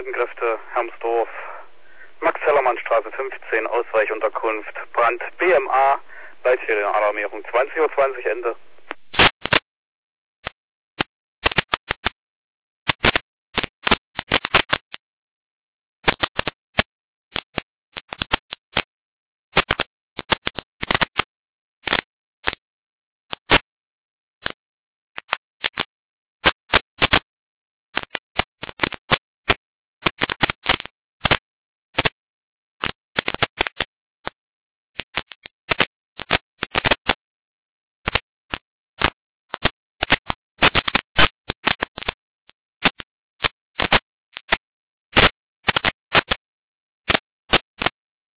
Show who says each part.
Speaker 1: Streitkräfte, Hermsdorf, Max-Hellermann-Straße 15, Ausweichunterkunft, Brand BMA, Leitserienalarmierung, 20:20 Uhr Ende.